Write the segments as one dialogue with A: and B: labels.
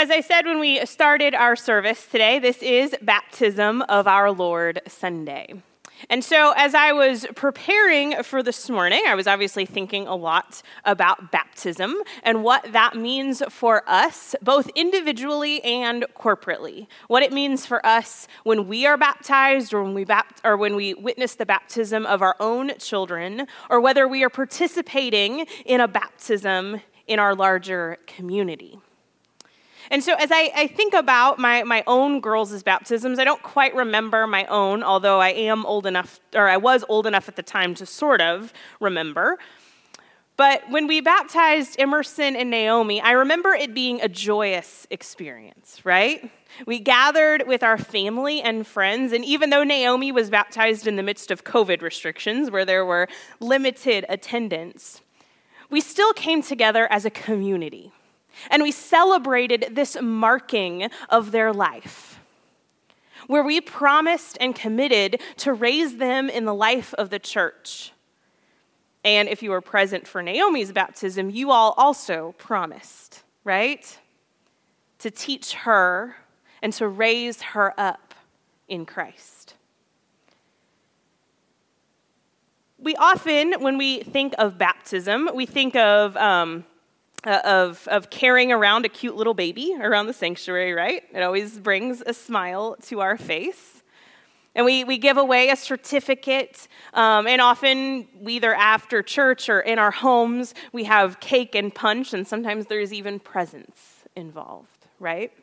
A: As I said when we started our service today, this is Baptism of Our Lord Sunday. And so as I was preparing for this morning, I was obviously thinking a lot about baptism and what that means for us, both individually and corporately. What it means for us when we are baptized or when we witness the baptism of our own children, or whether we are participating in a baptism in our larger community. And so as I think about my own girls' baptisms, I don't quite remember my own, although I was old enough at the time to sort of remember. But when we baptized Emerson and Naomi, I remember it being a joyous experience, right? We gathered with our family and friends, and even though Naomi was baptized in the midst of COVID restrictions, where there were limited attendance, we still came together as a community. And we celebrated this marking of their life, where we promised and committed to raise them in the life of the church. And if you were present for Naomi's baptism, you all also promised, right? To teach her and to raise her up in Christ. We often, when we think of baptism, we think of carrying around a cute little baby around the sanctuary, right? It always brings a smile to our face. And we give away a certificate, and often either after church or in our homes, we have cake and punch, and sometimes there's even presents involved, right?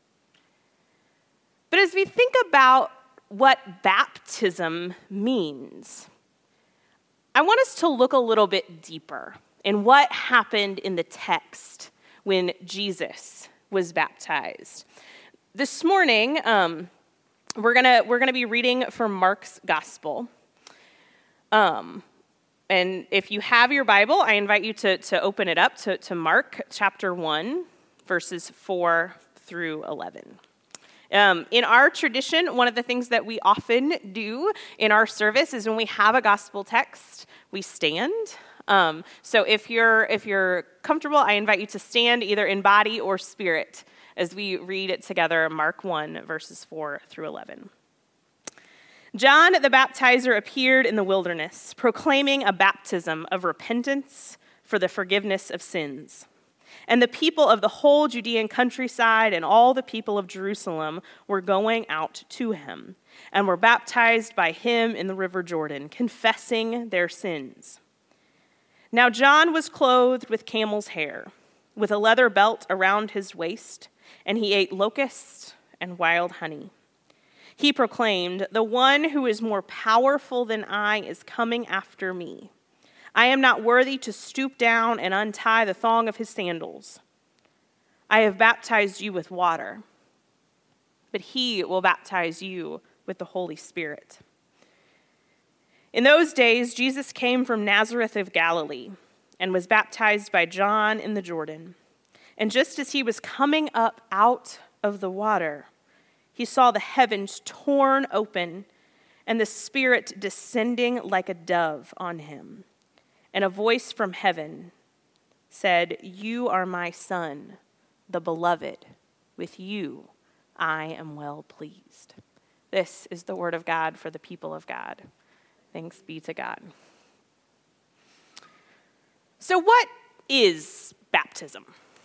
A: But as we think about what baptism means, I want us to look a little bit deeper in what happened in the text when Jesus was baptized. This morning, we're gonna be reading from Mark's Gospel. And if you have your Bible, I invite you to open it up to Mark chapter 1, verses 4 through 11. In our tradition, one of the things that we often do in our service is when we have a gospel text, we stand. So if you're comfortable, I invite you to stand either in body or spirit as we read it together, Mark 1, verses 4 through 11. John the Baptizer appeared in the wilderness, proclaiming a baptism of repentance for the forgiveness of sins. And the people of the whole Judean countryside and all the people of Jerusalem were going out to him and were baptized by him in the river Jordan, confessing their sins. Now John was clothed with camel's hair, with a leather belt around his waist, and he ate locusts and wild honey. He proclaimed, "The one who is more powerful than I is coming after me. I am not worthy to stoop down and untie the thong of his sandals. I have baptized you with water, but he will baptize you with the Holy Spirit." In those days, Jesus came from Nazareth of Galilee and was baptized by John in the Jordan. And just as he was coming up out of the water, he saw the heavens torn open and the Spirit descending like a dove on him. And a voice from heaven said, "You are my Son, the beloved. With you I am well pleased." This is the word of God for the people of God. Thanks be to God. So what is baptism?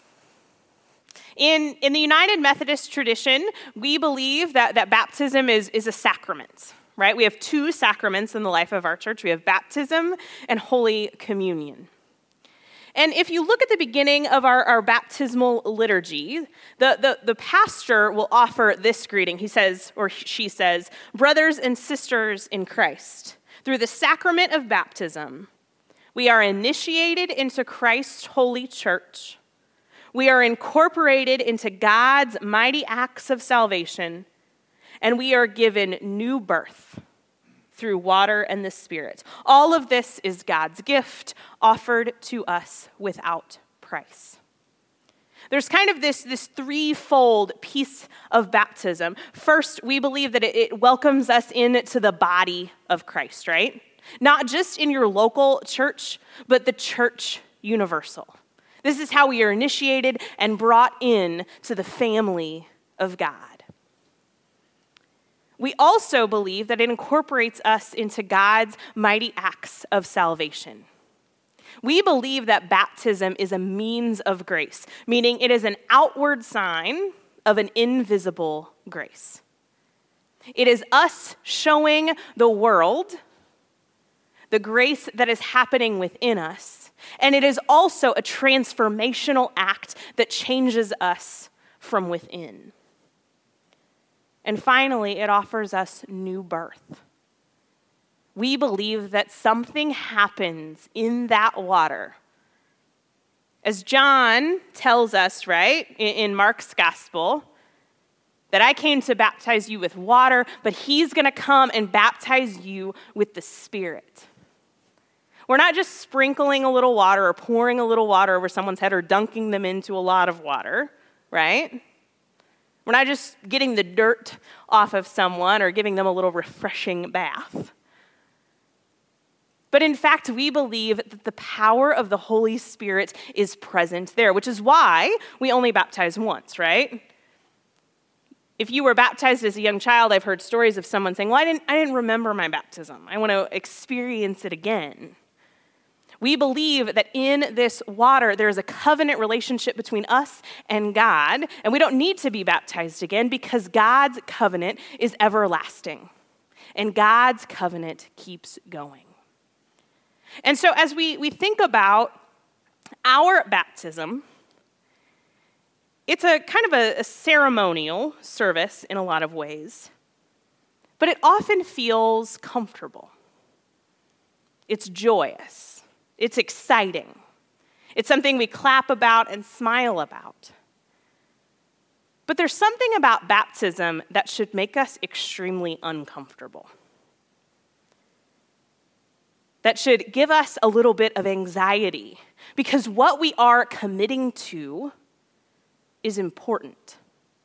A: In the United Methodist tradition, we believe that baptism is a sacrament, right? We have two sacraments in the life of our church. We have baptism and Holy Communion. And if you look at the beginning of our baptismal liturgy, the pastor will offer this greeting. He says, or she says, "Brothers and sisters in Christ, through the sacrament of baptism, we are initiated into Christ's holy church. We are incorporated into God's mighty acts of salvation, and we are given new birth through water and the Spirit. All of this is God's gift offered to us without price." There's kind of this threefold piece of baptism. First, we believe that it welcomes us into the body of Christ, right? Not just in your local church, but the church universal. This is how we are initiated and brought in to the family of God. We also believe that it incorporates us into God's mighty acts of salvation. We believe that baptism is a means of grace, meaning it is an outward sign of an invisible grace. It is us showing the world the grace that is happening within us, and it is also a transformational act that changes us from within. And finally, it offers us new birth. We believe that something happens in that water. As John tells us, right, in Mark's gospel, that I came to baptize you with water, but he's going to come and baptize you with the Spirit. We're not just sprinkling a little water or pouring a little water over someone's head or dunking them into a lot of water, right? We're not just getting the dirt off of someone or giving them a little refreshing bath. But in fact, we believe that the power of the Holy Spirit is present there, which is why we only baptize once, right? If you were baptized as a young child, I've heard stories of someone saying, well, I didn't remember my baptism. I want to experience it again. We believe that in this water, there is a covenant relationship between us and God, and we don't need to be baptized again because God's covenant is everlasting, and God's covenant keeps going. And so as we think about our baptism, it's a kind of a ceremonial service in a lot of ways, but it often feels comfortable. It's joyous. It's exciting. It's something we clap about and smile about. But there's something about baptism that should make us extremely uncomfortable. That should give us a little bit of anxiety because what we are committing to is important.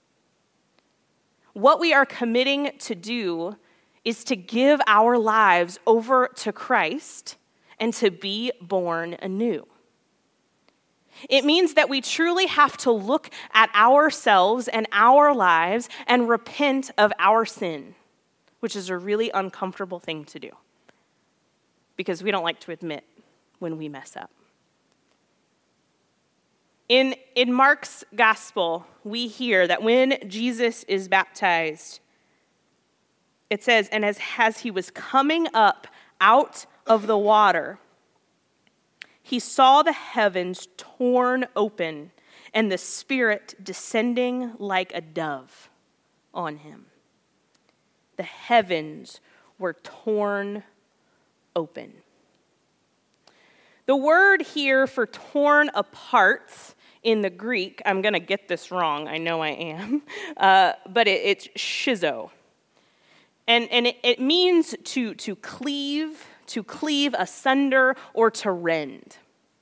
A: What we are committing to do is to give our lives over to Christ and to be born anew. It means that we truly have to look at ourselves and our lives and repent of our sin, which is a really uncomfortable thing to do because we don't like to admit when we mess up. In Mark's gospel, we hear that when Jesus is baptized, it says, and as he was coming up out of the water, he saw the heavens torn open and the Spirit descending like a dove on him. The heavens were torn open. The word here for torn apart in the Greek, I'm going to get this wrong, I know I am, but it's schizo. And it means to cleave asunder, or to rend.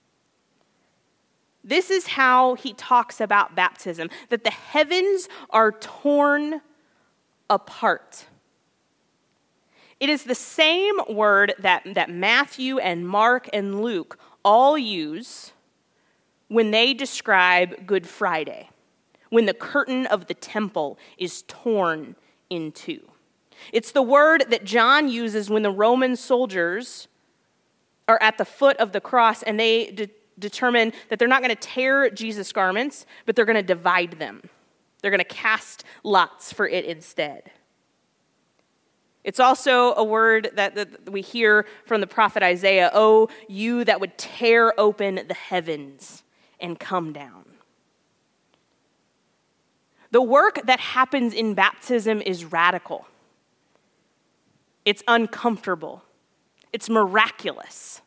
A: This is how he talks about baptism, that the heavens are torn apart. It is the same word that Matthew and Mark and Luke all use when they describe Good Friday, when the curtain of the temple is torn in two. It's the word that John uses when the Roman soldiers are at the foot of the cross and they determine that they're not going to tear Jesus' garments, but they're going to divide them. They're going to cast lots for it instead. It's also a word that we hear from the prophet Isaiah, "Oh, you that would tear open the heavens and come down." The work that happens in baptism is radical. It's uncomfortable. It's miraculous.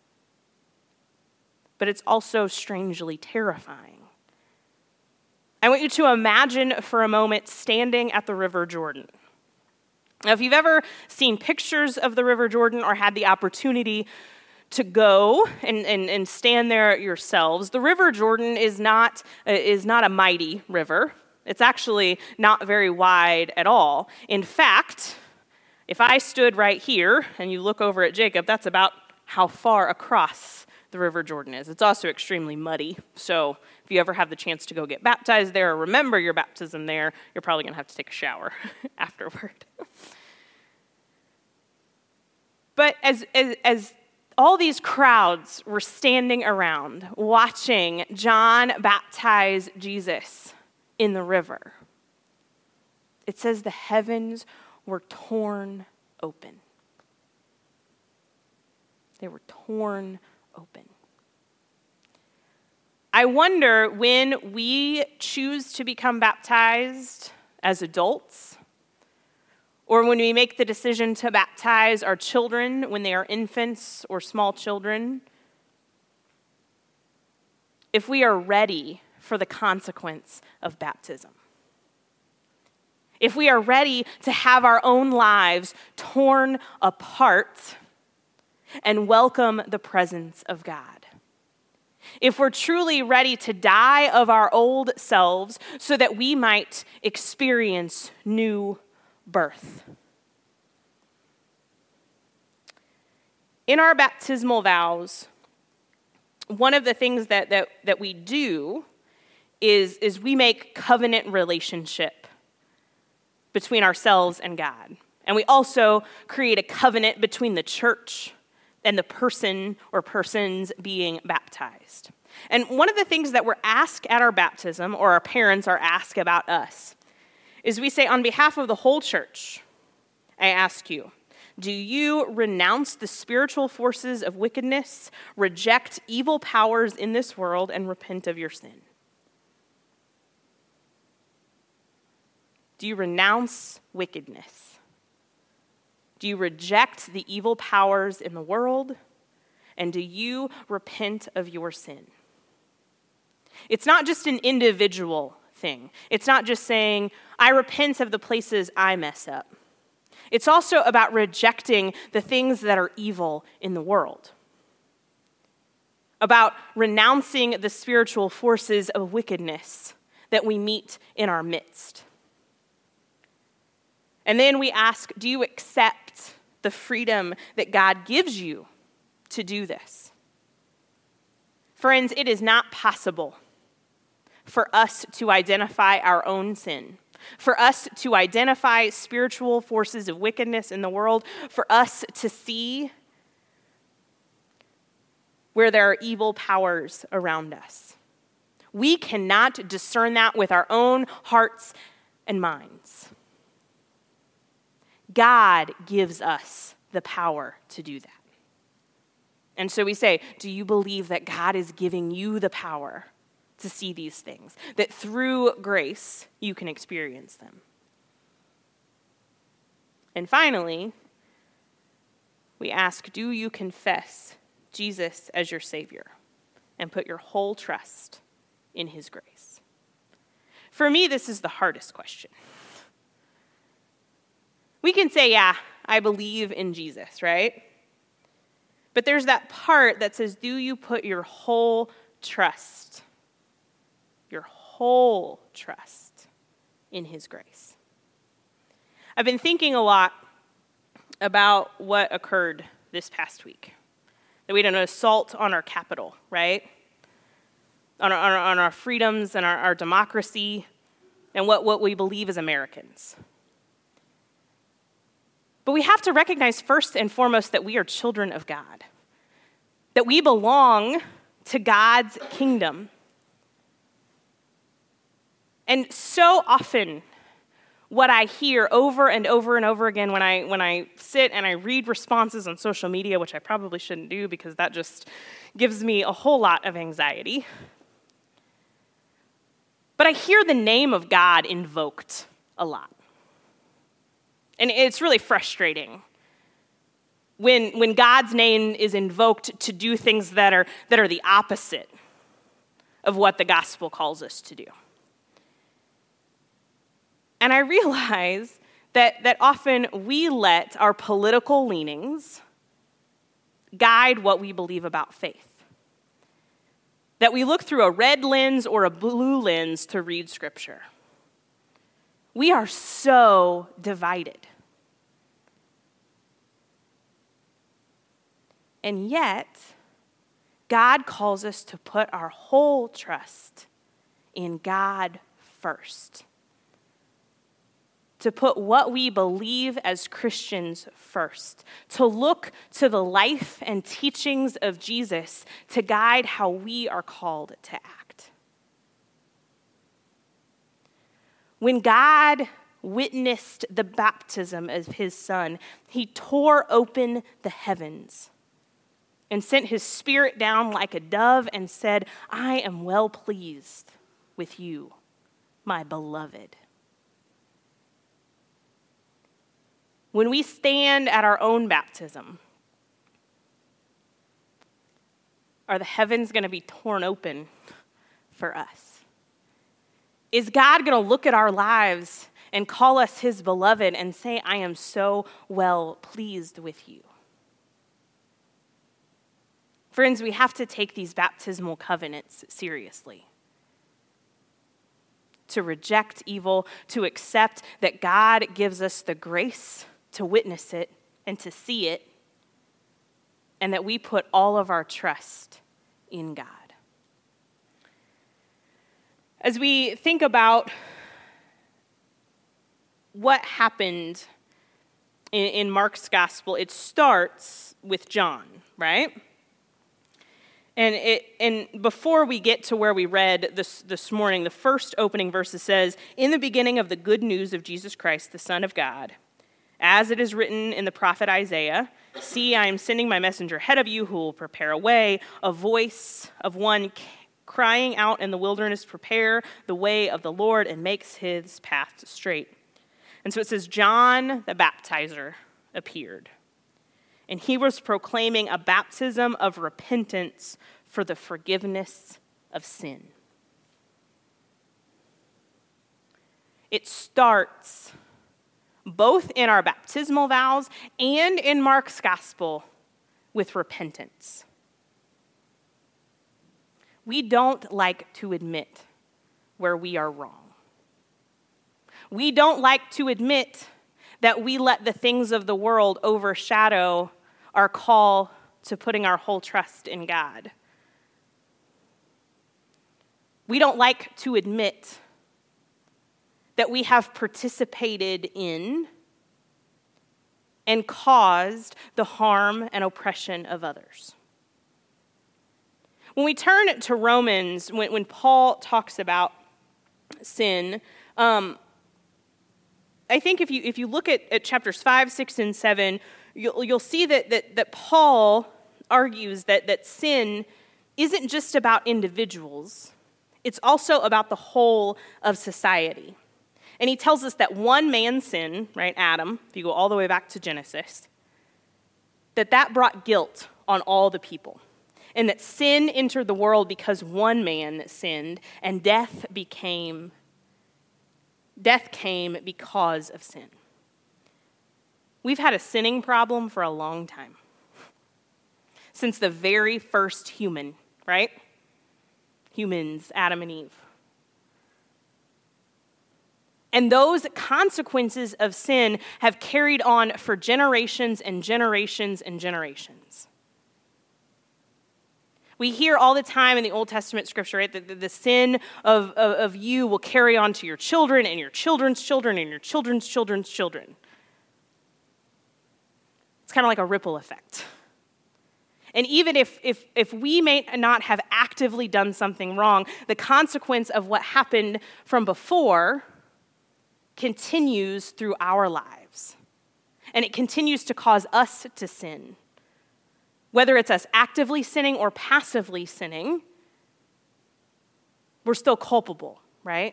A: But it's also strangely terrifying. I want you to imagine for a moment standing at the River Jordan. Now, if you've ever seen pictures of the River Jordan or had the opportunity to go and stand there yourselves, the River Jordan is not a mighty river. It's actually not very wide at all. In fact, if I stood right here and you look over at Jacob, that's about how far across the River Jordan is. It's also extremely muddy, so if you ever have the chance to go get baptized there or remember your baptism there, you're probably going to have to take a shower afterward. But as all these crowds were standing around watching John baptize Jesus in the river, it says the heavens were torn open. They were torn open. I wonder, when we choose to become baptized as adults, or when we make the decision to baptize our children when they are infants or small children, if we are ready for the consequence of baptism. If we are ready to have our own lives torn apart and welcome the presence of God. If we're truly ready to die of our old selves so that we might experience new birth. In our baptismal vows, one of the things that we do is we make covenant relationship between ourselves and God. And we also create a covenant between the church and the person or persons being baptized. And one of the things that we're asked at our baptism, or our parents are asked about us, is we say, on behalf of the whole church, I ask you, do you renounce the spiritual forces of wickedness, reject evil powers in this world, and repent of your sin? Do you renounce wickedness? Do you reject the evil powers in the world? And do you repent of your sin? It's not just an individual thing. It's not just saying, I repent of the places I mess up. It's also about rejecting the things that are evil in the world. About renouncing the spiritual forces of wickedness that we meet in our midst. And then we ask, do you accept the freedom that God gives you to do this? Friends, it is not possible for us to identify our own sin, for us to identify spiritual forces of wickedness in the world, for us to see where there are evil powers around us. We cannot discern that with our own hearts and minds. God gives us the power to do that. And so we say, do you believe that God is giving you the power to see these things? That through grace, you can experience them? And finally, we ask, do you confess Jesus as your Savior and put your whole trust in his grace? For me, this is the hardest question. We can say, yeah, I believe in Jesus, right? But there's that part that says, do you put your whole trust in his grace? I've been thinking a lot about what occurred this past week. That we had an assault on our capital, right? On our freedoms and our democracy and what we believe as Americans. But we have to recognize first and foremost that we are children of God, that we belong to God's kingdom. And so often, what I hear over and over and over again when I sit and I read responses on social media, which I probably shouldn't do because that just gives me a whole lot of anxiety. But I hear the name of God invoked a lot. And it's really frustrating when God's name is invoked to do things that are the opposite of what the gospel calls us to do. And I realize that often we let our political leanings guide what we believe about faith. That we look through a red lens or a blue lens to read Scripture. We are so divided. And yet, God calls us to put our whole trust in God first. To put what we believe as Christians first. To look to the life and teachings of Jesus to guide how we are called to act. When God witnessed the baptism of his Son, he tore open the heavens and sent his Spirit down like a dove and said, "I am well pleased with you, my beloved." When we stand at our own baptism, are the heavens going to be torn open for us? Is God going to look at our lives and call us his beloved and say, "I am so well pleased with you"? Friends, we have to take these baptismal covenants seriously. To reject evil, to accept that God gives us the grace to witness it and to see it, and that we put all of our trust in God. As we think about what happened in Mark's gospel, it starts with John, right? And before we get to where we read this morning, the first opening verse says, "In the beginning of the good news of Jesus Christ, the Son of God, as it is written in the prophet Isaiah, see, I am sending my messenger ahead of you who will prepare a way, a voice of one crying out in the wilderness, prepare the way of the Lord and makes his path straight." And so it says, John the baptizer appeared, and he was proclaiming a baptism of repentance for the forgiveness of sin. It starts both in our baptismal vows and in Mark's gospel with repentance. We don't like to admit where we are wrong. We don't like to admit that we let the things of the world overshadow our call to putting our whole trust in God. We don't like to admit that we have participated in and caused the harm and oppression of others. When we turn to Romans, when Paul talks about sin, I think if you look at chapters 5, 6, and 7, you'll see that Paul argues that sin isn't just about individuals. It's also about the whole of society. And he tells us that one man's sin, right, Adam, if you go all the way back to Genesis, that brought guilt on all the people. And that sin entered the world because one man sinned, and death came because of sin. We've had a sinning problem for a long time. Since the very first human, right? Humans, Adam and Eve. And those consequences of sin have carried on for generations and generations and generations. We hear all the time in the Old Testament scripture, right, that the sin of you will carry on to your children and your children's children and your children's children's children. It's kind of like a ripple effect. And even if we may not have actively done something wrong, the consequence of what happened from before continues through our lives. And it continues to cause us to sin. Whether it's us actively sinning or passively sinning, we're still culpable, right?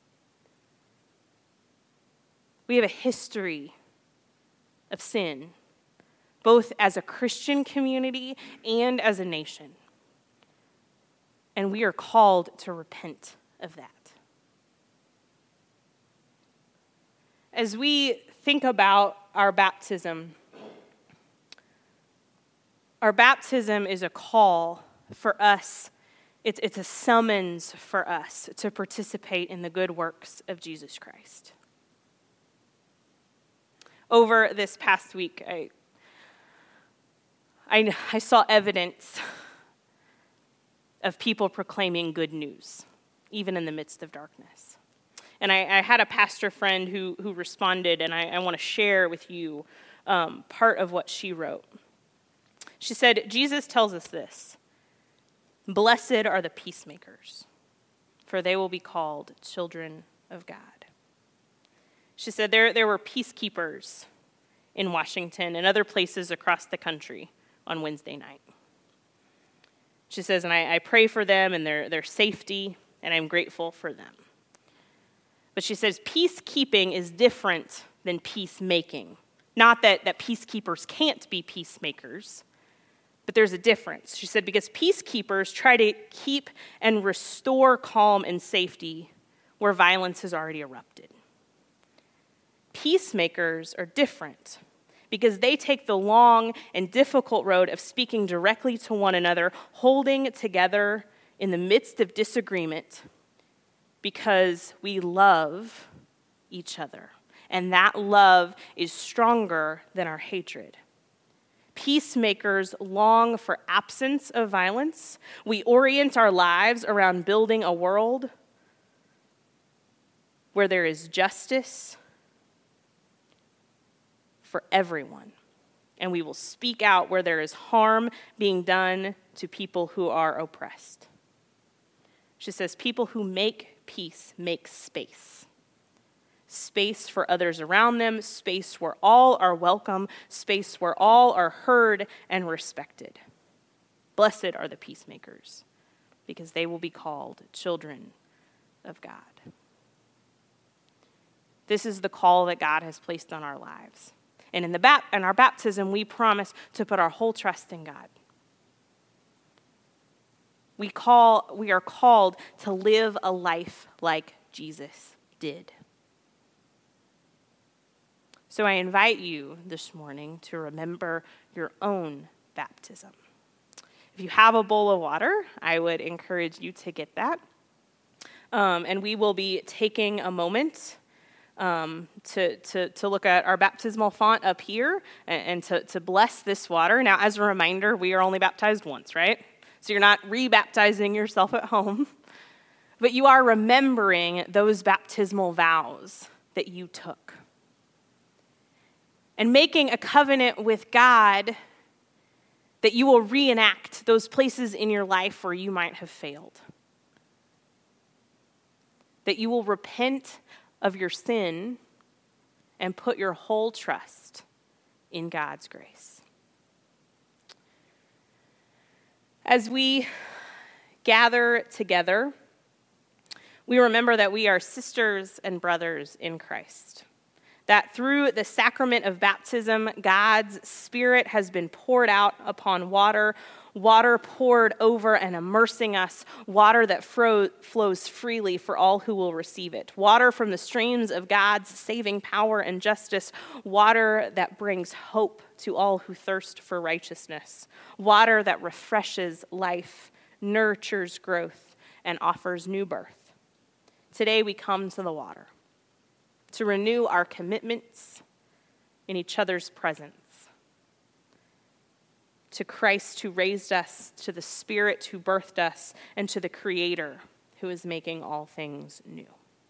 A: We have a history of sin, both as a Christian community and as a nation. And we are called to repent of that. As we think about our baptism is a call for us. It's a summons for us to participate in the good works of Jesus Christ. Over this past week, I saw evidence of people proclaiming good news, even in the midst of darkness. And I had a pastor friend who responded, and I want to share with you part of what she wrote. She said, Jesus tells us this: "Blessed are the peacemakers, for they will be called children of God." She said there were peacekeepers in Washington and other places across the country on Wednesday night. She says, and I pray for them and their safety, and I'm grateful for them. But she says peacekeeping is different than peacemaking. Not that peacekeepers can't be peacemakers, but there's a difference. She said because peacekeepers try to keep and restore calm and safety where violence has already erupted. Peacemakers are different because they take the long and difficult road of speaking directly to one another, holding together in the midst of disagreement because we love each other. And that love is stronger than our hatred. Peacemakers long for absence of violence. We orient our lives around building a world where there is justice for everyone. And we will speak out where there is harm being done to people who are oppressed. She says, people who make peace make space. Space for others around them, space where all are welcome, space where all are heard and respected. Blessed are the peacemakers, because they will be called children of God. This is the call that God has placed on our lives. And in our baptism, we promise to put our whole trust in God. We are called to live a life like Jesus did. So I invite you this morning to remember your own baptism. If you have a bowl of water, I would encourage you to get that. And we will be taking a moment to look at our baptismal font up here and to bless this water. Now, as a reminder, we are only baptized once, right? So you're not re-baptizing yourself at home, but you are remembering those baptismal vows that you took. And making a covenant with God that you will reenact those places in your life where you might have failed. That you will repent of your sin and put your whole trust in God's grace. As we gather together, we remember that we are sisters and brothers in Christ. That through the sacrament of baptism, God's Spirit has been poured out upon water, water poured over and immersing us, water that flows freely for all who will receive it, water from the streams of God's saving power and justice, water that brings hope to all who thirst for righteousness, water that refreshes life, nurtures growth, and offers new birth. Today we come to the water to renew our commitments in each other's presence, to Christ who raised us, to the Spirit who birthed us, and to the Creator who is making all things new.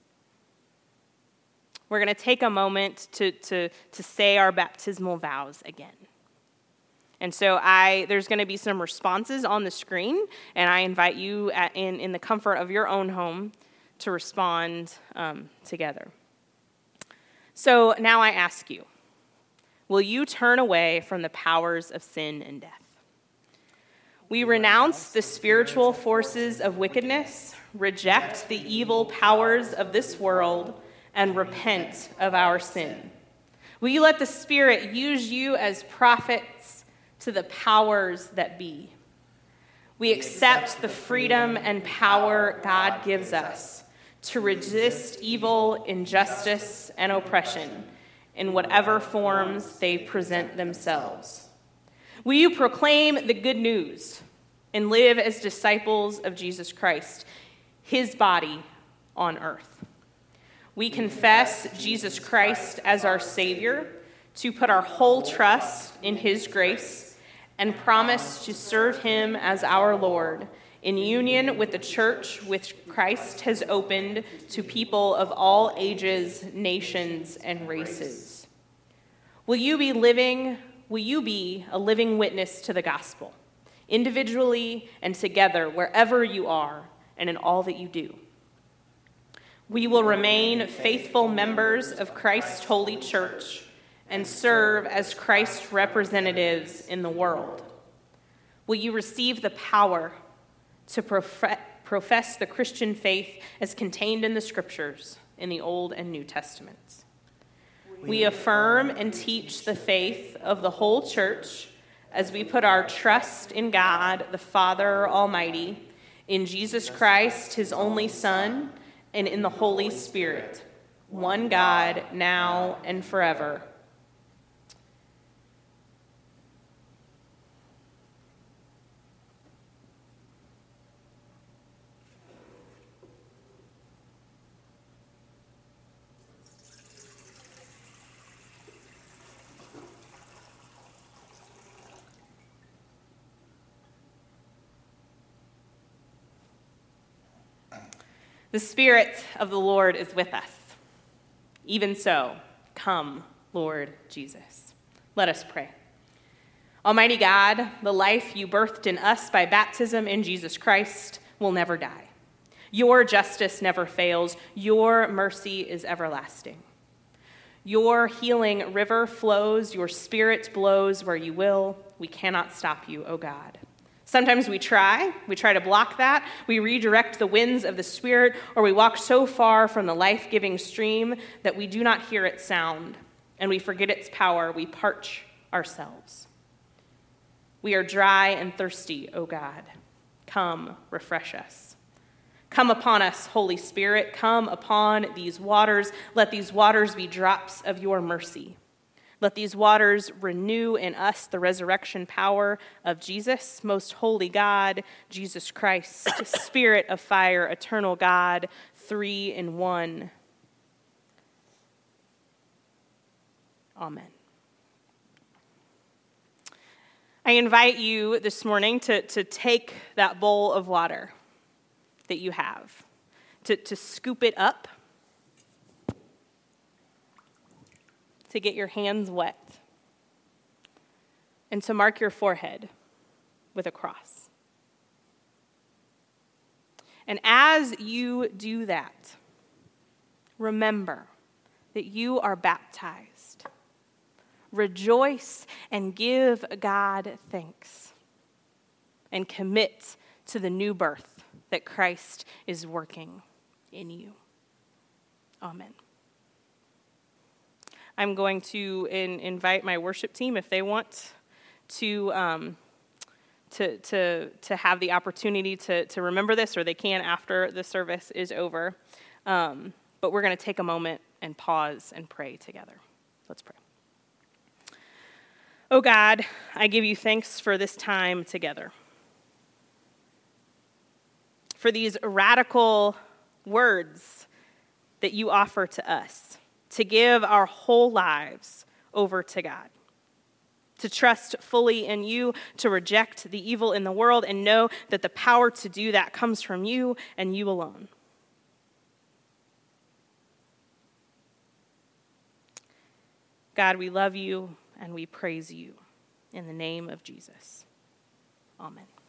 A: We're going to take a moment to say our baptismal vows again. And so there's going to be some responses on the screen, and I invite you in the comfort of your own home to respond together. So now I ask you, will you turn away from the powers of sin and death? We renounce the spiritual forces of wickedness, reject the evil powers of this world, and repent of our sin. Will you let the Spirit use you as prophets to the powers that be? We accept the freedom and power God gives us to resist evil, injustice, and oppression in whatever forms they present themselves. Will you proclaim the good news and live as disciples of Jesus Christ, his body on earth? We confess Jesus Christ as our Savior, to put our whole trust in his grace, and promise to serve him as our Lord in union with the church which Christ has opened to people of all ages, nations, and races. Will you be a living witness to the gospel, individually and together, wherever you are and in all that you do? We will remain faithful members of Christ's holy church and serve as Christ's representatives in the world. Will you receive the power to profess the Christian faith as contained in the Scriptures in the Old and New Testaments? We affirm and teach the faith of the whole church as we put our trust in God, the Father Almighty, in Jesus Christ, his only Son, and in the Holy Spirit, one God, now and forever. The Spirit of the Lord is with us. Even so, come, Lord Jesus. Let us pray. Almighty God, the life you birthed in us by baptism in Jesus Christ will never die. Your justice never fails. Your mercy is everlasting. Your healing river flows. Your Spirit blows where you will. We cannot stop you, O God. Sometimes we try to block that. We redirect the winds of the Spirit, or we walk so far from the life-giving stream that we do not hear its sound, and we forget its power. We parch ourselves. We are dry and thirsty, O God. Come, refresh us. Come upon us, Holy Spirit. Come upon these waters. Let these waters be drops of your mercy. Let these waters renew in us the resurrection power of Jesus, most holy God, Jesus Christ, Spirit of fire, eternal God, 3 in 1. Amen. I invite you this morning to take that bowl of water that you have, to scoop it up, to get your hands wet, and to mark your forehead with a cross. And as you do that, remember that you are baptized. Rejoice and give God thanks, and commit to the new birth that Christ is working in you. Amen. I'm going to invite my worship team, if they want to have the opportunity to remember this, or they can after the service is over. But we're going to take a moment and pause and pray together. Let's pray. Oh God, I give you thanks for this time together, for these radical words that you offer to us, to give our whole lives over to God, to trust fully in you, to reject the evil in the world, and know that the power to do that comes from you and you alone. God, we love you and we praise you in the name of Jesus. Amen.